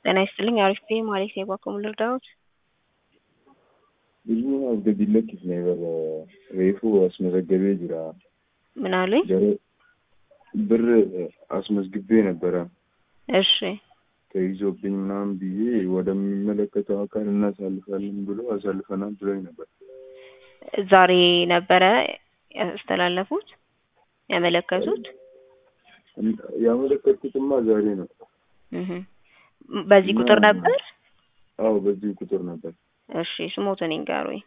ጤና ይስጥልኝ አሪፍ ነኝ ማለት ነው ባኮም ልርዳዎት ብዙ አስገቢለት ነበር ሬፉ አስመዘገበ ጅራ ምን አለኝ ብር አስመዝግቤ ነበር እሺ ተይዞብኝ ምናምን ብዬ ወደሚመለከተው አካል እናሳልፋለን ብሎ አሳልፈናል ብሎኝ ነበር ዛሬ ነበረ ያስተላለፉት ያመለከቱት ያመለከቱትማ ዛሬ ነው በዚህ ቁጥር ነበር አዎ በዚህ ቁጥር ነበር እሺ ስሞትን ይንገሩኝ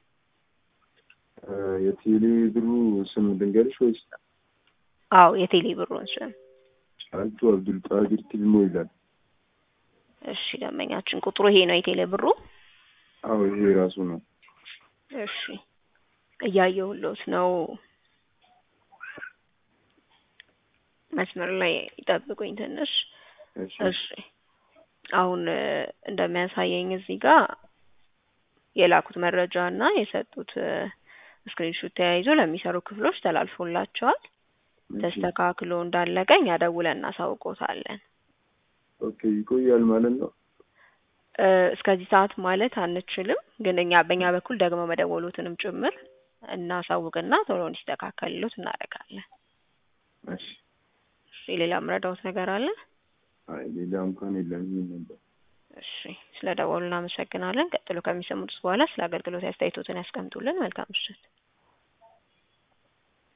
የቴሌ ብሩ ስም ድንገርሽ ወይስ አዎ የቴሌ ብሩን ስም አልቱ አብዱል ቃዲር ትልሞ ይላል እሺ ደመኛችን ቁጥሩ ይሄ ነው የቴሌ ብሩ አዎ ይሄ ራሱ ነው እሺ እያየሁልዎት ነው መስመር ላይ ይጠብቁኝ ትንሽ እሺ አሁን እንደሚያሳየኝ እዚህ ጋር የላኩት መረጃና የሰጡት ስክሪንሾት ተያይዞ ለሚሰሩ ክፍሎች ተላልፎላቸዋል ተስተካክሎ እንዳለቀኝ ያደውለን እናሳውቆታለን ኦኬ ይቆያል ማለት ነው እስከዚህ ሰዓት ማለት አንችልም ግን በእኛ በኩል ደግሞ መደወሉትንም ጭምር እናሳውቅና ቶሎ እንዲስተካከልሎት እናደርጋለን እሺ ሌላ ምረዳውት ነገር አለ አይ ሌላ እንኳን የለም ነበር እሺ ስለደወሉ እናመሰግናለን ቀጥሎ ከሚሰሙት በኋላ ስለ አገልግሎት ያስተያየቶትን ያስቀምጡልን መልካም ምሽት